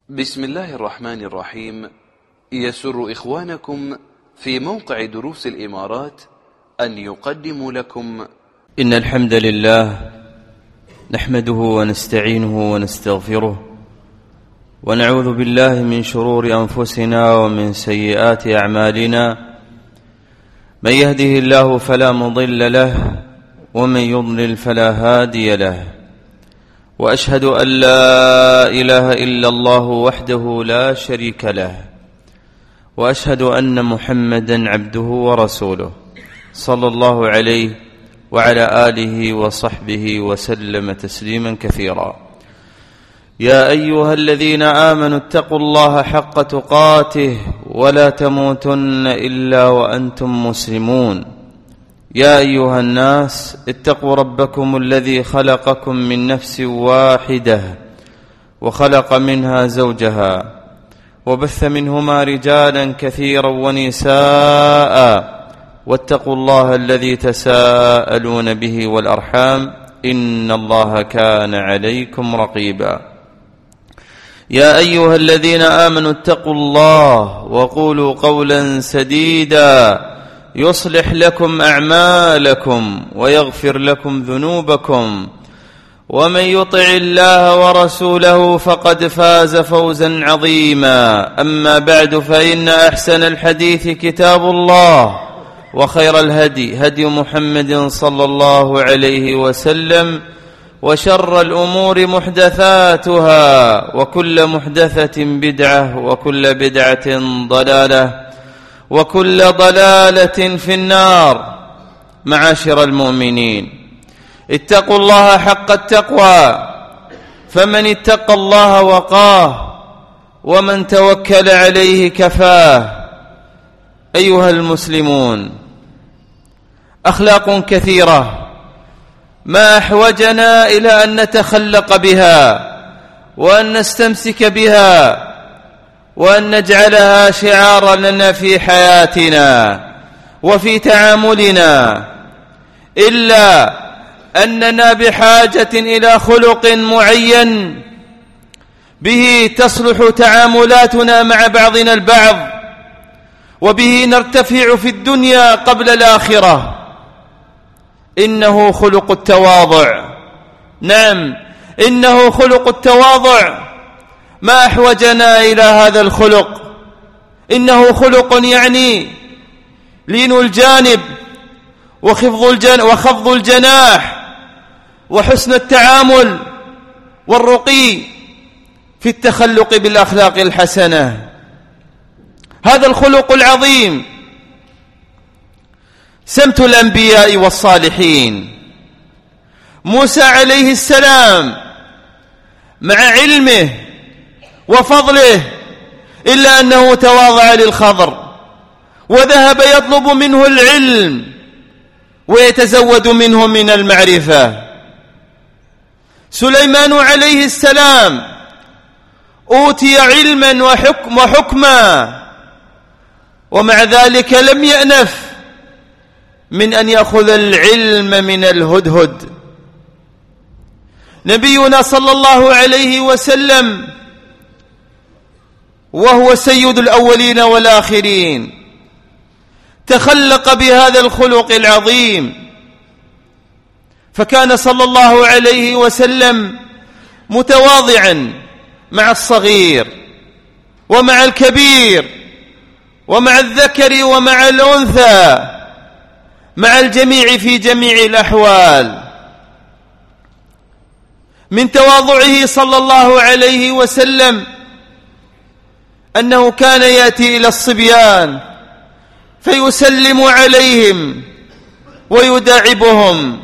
بسم الله الرحمن الرحيم. يسر إخوانكم في موقع دروس الإمارات أن يقدموا لكم إن الحمد لله نحمده ونستعينه ونستغفره ونعوذ بالله من شرور أنفسنا ومن سيئات أعمالنا. من يهده الله فلا مضل له ومن يضلل فلا هادي له، وأشهد أن لا إله إلا الله وحده لا شريك له، وأشهد أن محمدا عبده ورسوله صلى الله عليه وعلى آله وصحبه وسلم تسليما كثيرا. يا أيها الذين آمنوا اتقوا الله حق تقاته ولا تموتن إلا وأنتم مسلمون. يا أيها الناس اتقوا ربكم الذي خلقكم من نفس واحدة وخلق منها زوجها وبث منهما رجالا كثيرا ونساء، واتقوا الله الذي تساءلون به والأرحام إن الله كان عليكم رقيبا. يا أيها الذين آمنوا اتقوا الله وقولوا قولا سديدا يصلح لكم أعمالكم ويغفر لكم ذنوبكم، ومن يطع الله ورسوله فقد فاز فوزا عظيما. أما بعد، فإن أحسن الحديث كتاب الله، وخير الهدي هدي محمد صلى الله عليه وسلم، وشر الأمور محدثاتها، وكل محدثة بدعة، وكل بدعة ضلالة، وكل ضلالة في النار. معاشر المؤمنين، اتقوا الله حق التقوى، فمن اتقى الله وقاه، ومن توكل عليه كفاه. أيها المسلمون، أخلاق كثيرة ما أحوجنا إلى أن نتخلق بها وأن نستمسك بها وأن نجعلها شعارا لنا في حياتنا وفي تعاملنا، إلا أننا بحاجة إلى خلق معين به تصلح تعاملاتنا مع بعضنا البعض، وبه نرتفع في الدنيا قبل الآخرة. إنه خلق التواضع. نعم، إنه خلق التواضع. ما أحوجنا إلى هذا الخلق. إنه خلق يعني لين الجانب وخفض الجناح وحسن التعامل والرقي في التخلق بالأخلاق الحسنة. هذا الخلق العظيم سمت الأنبياء والصالحين. موسى عليه السلام مع علمه وفضله إلا أنه تواضع للخضر وذهب يطلب منه العلم ويتزود منه من المعرفة. سليمان عليه السلام أوتي علما وحكما، ومع ذلك لم يأنف من أن يأخذ العلم من الهدهد. نبينا صلى الله عليه وسلم وهو سيد الأولين والآخرين تخلق بهذا الخلق العظيم، فكان صلى الله عليه وسلم متواضعا مع الصغير ومع الكبير ومع الذكر ومع الأنثى، مع الجميع في جميع الأحوال. من تواضعه صلى الله عليه وسلم أنه كان يأتي إلى الصبيان فيسلم عليهم ويداعبهم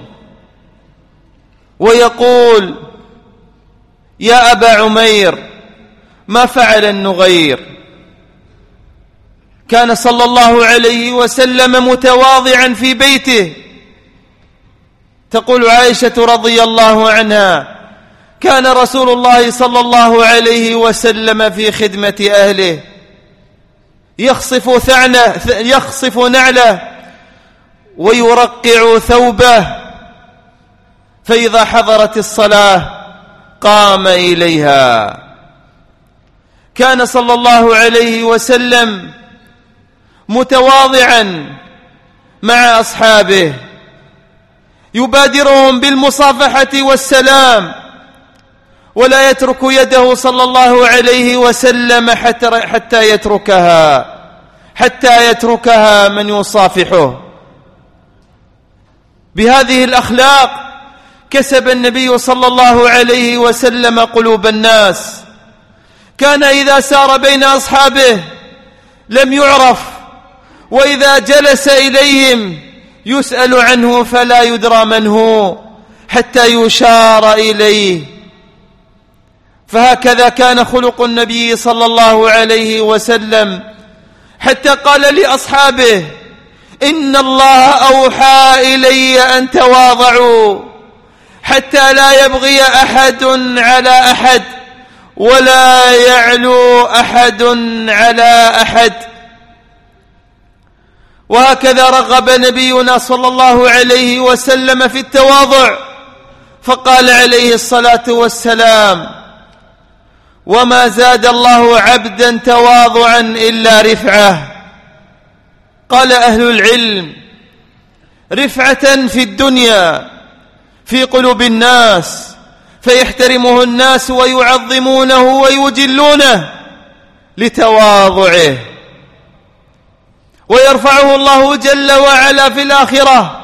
ويقول: يا أبا عمير، ما فعل النغير؟ كان صلى الله عليه وسلم متواضعا في بيته. تقول عائشة رضي الله عنها: كان رسول الله صلى الله عليه وسلم في خدمة أهله يخصف نعله ويرقع ثوبه، فإذا حضرت الصلاة قام إليها. كان صلى الله عليه وسلم متواضعا مع أصحابه، يبادرهم بالمصافحة والسلام، ولا يترك يده صلى الله عليه وسلم حتى يتركها من يصافحه. بهذه الأخلاق كسب النبي صلى الله عليه وسلم قلوب الناس. كان إذا سار بين أصحابه لم يعرف، وإذا جلس إليهم يسأل عنه فلا يدرى من هو حتى يشار إليه. فهكذا كان خلق النبي صلى الله عليه وسلم، حتى قال لأصحابه: إن الله أوحى إلي أن تواضعوا حتى لا يبغي أحد على أحد ولا يعلو أحد على أحد. وهكذا رغب نبينا صلى الله عليه وسلم في التواضع، فقال عليه الصلاة والسلام: وما زاد الله عبدا تواضعا إلا رفعة. قال أهل العلم: رفعة في الدنيا في قلوب الناس، فيحترمه الناس ويعظمونه ويجلونه لتواضعه، ويرفعه الله جل وعلا في الآخرة،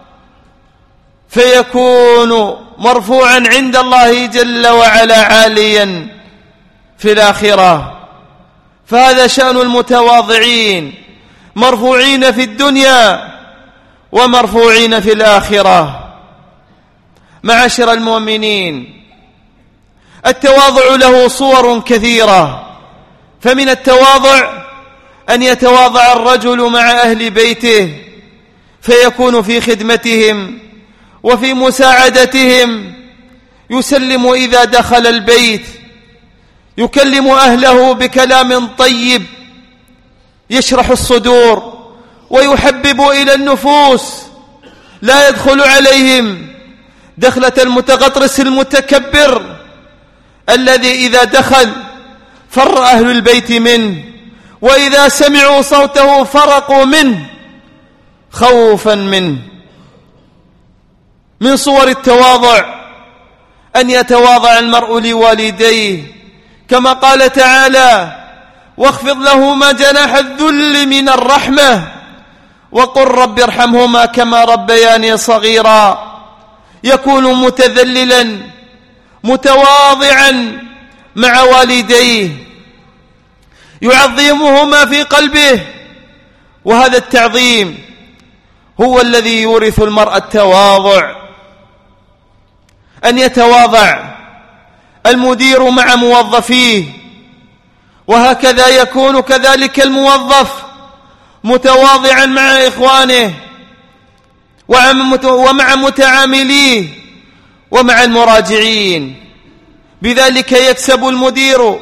فيكون مرفوعا عند الله جل وعلا عاليا في الآخرة. فهذا شأن المتواضعين، مرفوعين في الدنيا ومرفوعين في الآخرة. معاشر المؤمنين، التواضع له صور كثيرة، فمن التواضع أن يتواضع الرجل مع أهل بيته، فيكون في خدمتهم وفي مساعدتهم، يسلم إذا دخل البيت، يكلم أهله بكلام طيب يشرح الصدور ويحبب إلى النفوس، لا يدخل عليهم دخلة المتغطرس المتكبر الذي إذا دخل فر أهل البيت منه، وإذا سمعوا صوته فرقوا منه خوفا منه. من صور التواضع أن يتواضع المرء لوالديه، كما قال تعالى: واخفض لهما جناح الذل من الرحمة وقل رب ارحمهما كما ربياني صغيرا. يكون متذللا متواضعا مع والديه، يعظمهما في قلبه، وهذا التعظيم هو الذي يورث المرء التواضع. أن يتواضع المدير مع موظفيه، وهكذا يكون كذلك الموظف متواضعا مع إخوانه ومع متعامليه ومع المراجعين. بذلك يكسب المدير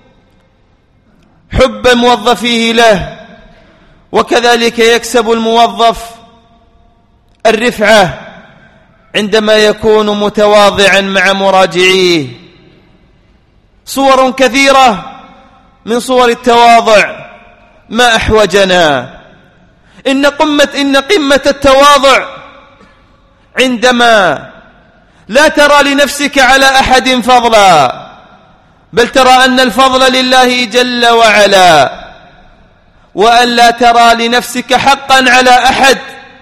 حب موظفيه له، وكذلك يكسب الموظف الرفعة عندما يكون متواضعا مع مراجعيه. صور كثيرة من صور التواضع ما أحوجنا. إن قمة التواضع عندما لا ترى لنفسك على أحد فضلا، بل ترى أن الفضل لله جل وعلا، وأن لا ترى لنفسك حقا على أحد.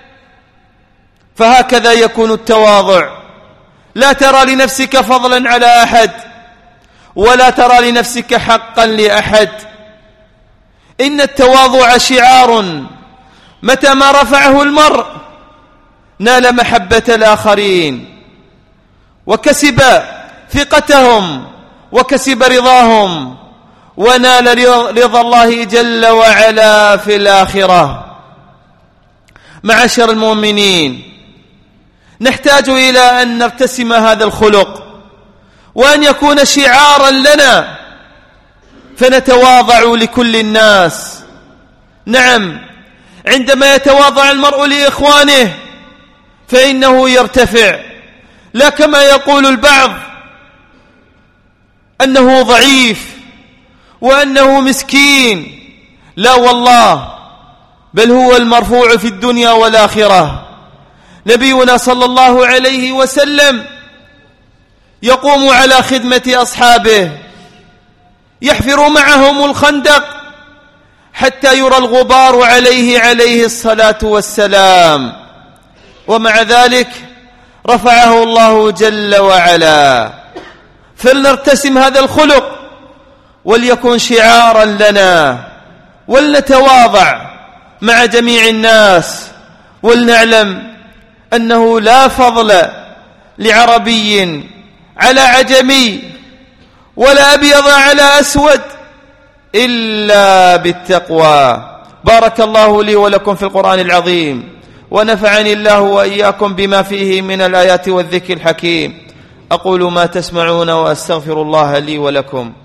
فهكذا يكون التواضع، لا ترى لنفسك فضلا على أحد ولا ترى لنفسك حقا لأحد. إن التواضع شعار متى ما رفعه المرء نال محبة الآخرين، وكسب ثقتهم، وكسب رضاهم، ونال رضا الله جل وعلا في الآخرة. معاشر المؤمنين، نحتاج إلى أن نرتسم هذا الخلق، وأن يكون شعارا لنا، فنتواضع لكل الناس. نعم، عندما يتواضع المرء لإخوانه فإنه يرتفع، لا كما يقول البعض أنه ضعيف وأنه مسكين. لا والله، بل هو المرفوع في الدنيا والآخرة. نبينا صلى الله عليه وسلم يقوم على خدمة أصحابه، يحفر معهم الخندق حتى يرى الغبار عليه الصلاة والسلام، ومع ذلك رفعه الله جل وعلا. فلنرتسم هذا الخلق وليكن شعارا لنا، ولنتواضع مع جميع الناس، ولنعلم أنه لا فضل لعربي على عجمي ولا أبيض على أسود إلا بالتقوى. بارك الله لي ولكم في القرآن العظيم، ونفعني الله وإياكم بما فيه من الآيات والذكر الحكيم. أقول ما تسمعون وأستغفر الله لي ولكم.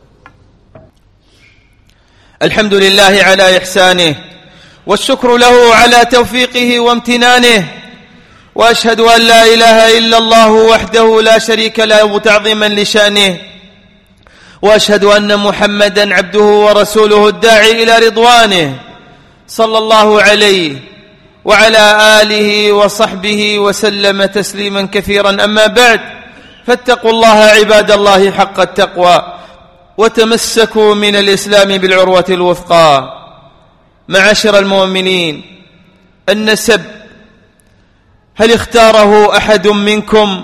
الحمد لله على إحسانه، والشكر له على توفيقه وامتنانه، وأشهد أن لا إله إلا الله وحده لا شريك له تعظيما لشأنه، وأشهد أن محمدا عبده ورسوله الداعي إلى رضوانه، صلى الله عليه وعلى آله وصحبه وسلم تسليما كثيرا. أما بعد، فاتقوا الله عباد الله حق التقوى، وتمسكوا من الإسلام بالعروة الوثقى. معاشر المؤمنين، النسب هل اختاره أحد منكم؟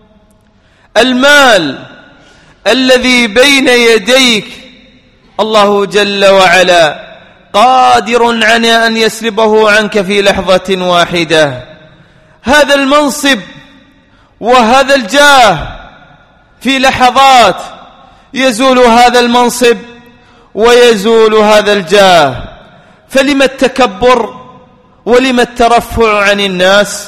المال الذي بين يديك الله جل وعلا قادر على أن يسلبه عنك في لحظة واحدة. هذا المنصب وهذا الجاه في لحظات يزول هذا المنصب ويزول هذا الجاه، فلما التكبر ولما الترفع عن الناس؟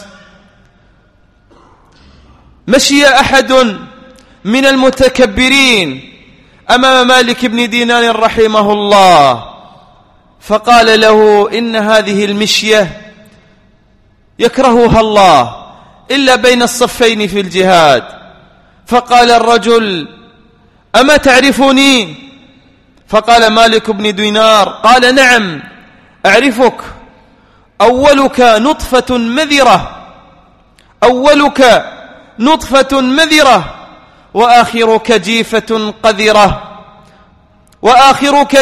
مشي أحد من المتكبرين أمام مالك بن دينار رحمه الله، فقال له: إن هذه المشية يكرهها الله إلا بين الصفين في الجهاد. فقال الرجل: أما تعرفني؟ فقال مالك بن دينار: قال: نعم أعرفك، أولك نطفة مذرة وآخرك جيفة قذرة، وآخرك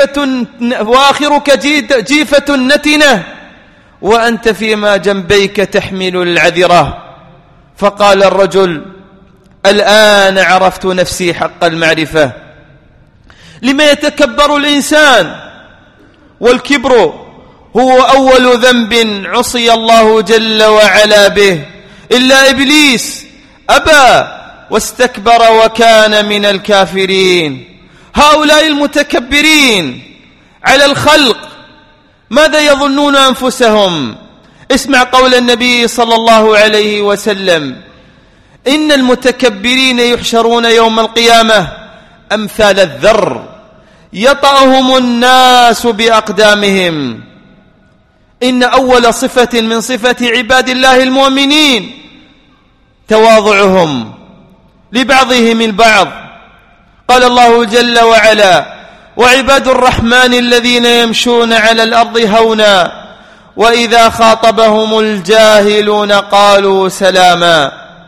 جيفة نتنة، وأنت فيما جنبيك تحمل العذرة. فقال الرجل: الآن عرفت نفسي حق المعرفة. لما يتكبر الإنسان؟ والكبر هو أول ذنب عصي الله جل وعلا به، إلا إبليس أبى واستكبر وكان من الكافرين. هؤلاء المتكبرين على الخلق ماذا يظنون أنفسهم؟ اسمع قول النبي صلى الله عليه وسلم: إن المتكبرين يحشرون يوم القيامة أمثال الذر يطأهم الناس بأقدامهم. إن أول صفة من صفة عباد الله المؤمنين تواضعهم لبعضهم البعض. قال الله جل وعلا: وعباد الرحمن الذين يمشون على الأرض هونا وإذا خاطبهم الجاهلون قالوا سلاما.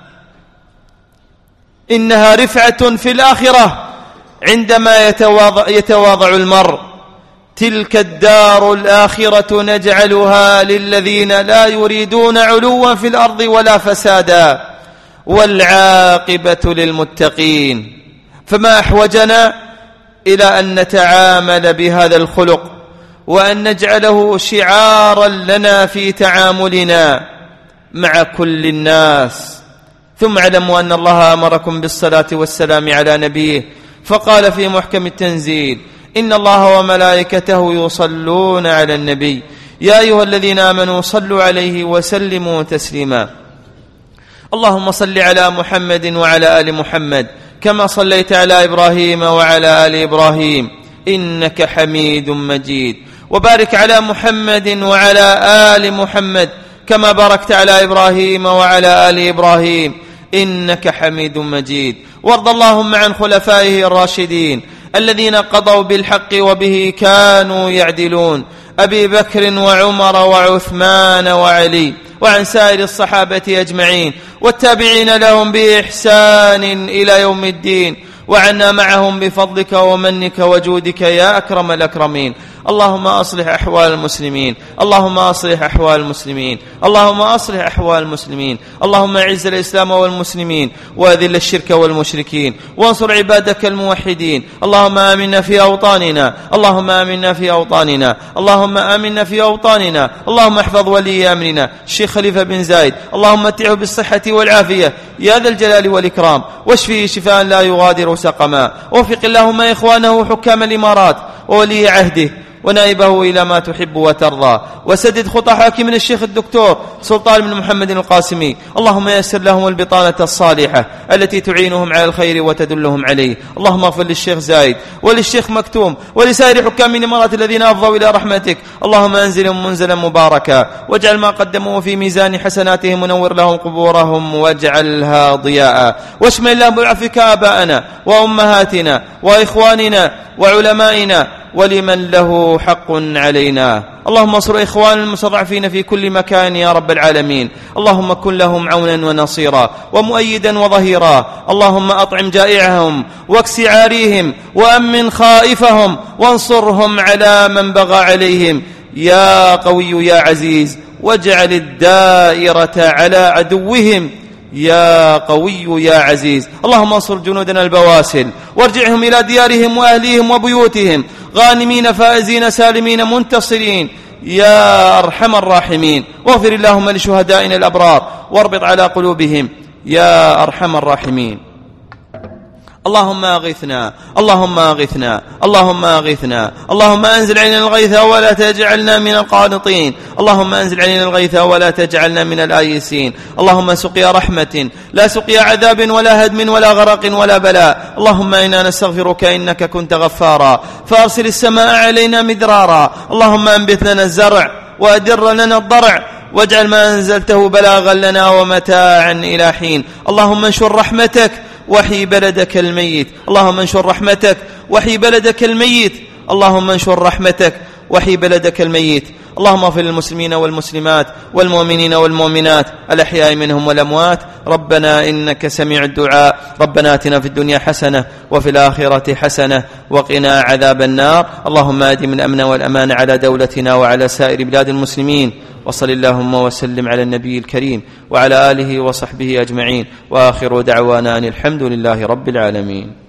إنها رفعة في الآخرة عندما يتواضع المرء. تلك الدار الآخرة نجعلها للذين لا يريدون علوا في الأرض ولا فسادا والعاقبة للمتقين. فما أحوجنا إلى أن نتعامل بهذا الخلق وأن نجعله شعارا لنا في تعاملنا مع كل الناس. ثم اعلموا أن الله أمركم بالصلاة والسلام على نبيه، فقال في محكم التنزيل: إن الله وملائكته يصلون على النبي يا أيها الذين آمنوا صلوا عليه وسلموا تسليما. اللهم صل على محمد وعلى آل محمد كما صليت على إبراهيم وعلى آل إبراهيم إنك حميد مجيد، وبارك على محمد وعلى آل محمد كما باركت على إبراهيم وعلى آل إبراهيم إنك حميد مجيد. وارض اللهم عن خلفائه الراشدين الذين قضوا بالحق وبه كانوا يعدلون، أبي بكر وعمر وعثمان وعلي، وعن سائر الصحابة أجمعين والتابعين لهم بإحسان إلى يوم الدين، وعنا معهم بفضلك ومنك وجودك يا أكرم الأكرمين. اللهم أصلح أحوال المسلمين، اللهم أصلح أحوال المسلمين، اللهم أصلح أحوال المسلمين. اللهم أعز الإسلام والمسلمين وأذل الشرك والمشركين، وانصر عبادك الموحدين. اللهم آمنا في أوطاننا، اللهم آمنا في أوطاننا، اللهم آمنا في أوطاننا. اللهم احفظ ولي أمرنا الشيخ خليفة بن زايد، اللهم متعه بالصحة والعافية يا ذا الجلال والإكرام، واشفيه شفاء لا يغادر سقما. وفق اللهم إخوانه حكام الإمارات وولي عهده ونائبه إلى ما تحب وترضى، وسدد خطى حاكمنا الشيخ الدكتور سلطان بن محمد القاسمي. اللهم يسر لهم البطانة الصالحة التي تعينهم على الخير وتدلهم عليه. اللهم اغفر للشيخ زايد وللشيخ مكتوم ولسائر حكام الإمارات الذين أفضوا إلى رحمتك. اللهم أنزلهم منزلا مباركا، واجعل ما قدموا في ميزان حسناتهم، ونور لهم قبورهم واجعلها ضياء. واشمل لهم بعفوك آباءنا وأمهاتنا وإخواننا وعلمائنا ولمن له حق علينا. اللهم انصر إخوان المستضعفين في كل مكان يا رب العالمين. اللهم كن لهم عونا ونصيرا ومؤيدا وظهيرا. اللهم أطعم جائعهم واكس عاريهم وأمن خائفهم، وانصرهم على من بغى عليهم يا قوي يا عزيز، واجعل الدائرة على عدوهم يا قوي يا عزيز. اللهم انصر جنودنا البواسل، وارجعهم إلى ديارهم وأهليهم وبيوتهم غانمين فائزين سالمين منتصرين يا أرحم الراحمين. واغفر اللهم لشهدائنا الأبرار، واربط على قلوبهم يا أرحم الراحمين. اللهم أغثنا، اللهم أغثنا، اللهم أغثنا. اللهم أنزل علينا الغيث ولا تجعلنا من القانطين. اللهم أنزل علينا الغيث ولا تجعلنا من الآيسين. اللهم سقيا رحمة لا سقيا عذاب ولا هدم ولا غرق ولا بلاء. اللهم إنا نستغفرك إنك كنت غفارا، فأرسل السماء علينا مدرارا. اللهم أنبت لنا الزرع وأدر لنا الضرع، واجعل ما أنزلته بلاغا لنا ومتاعا إلى حين. اللهم انشر رحمتك وحي بلدك الميت. اللهم انشر رحمتك وحي بلدك الميت. اللهم انشر رحمتك وحي بلدك الميت. اللهم اغفر للمسلمين والمسلمات والمؤمنين والمؤمنات الأحياء منهم والأموات. ربنا إنك سميع الدعاء. ربنا آتنا في الدنيا حسنة وفي الآخرة حسنة وقنا عذاب النار. اللهم أدم الأمن والأمان على دولتنا وعلى سائر بلاد المسلمين. وصل اللهم وسلم على النبي الكريم وعلى آله وصحبه أجمعين، وآخر دعوانا أن الحمد لله رب العالمين.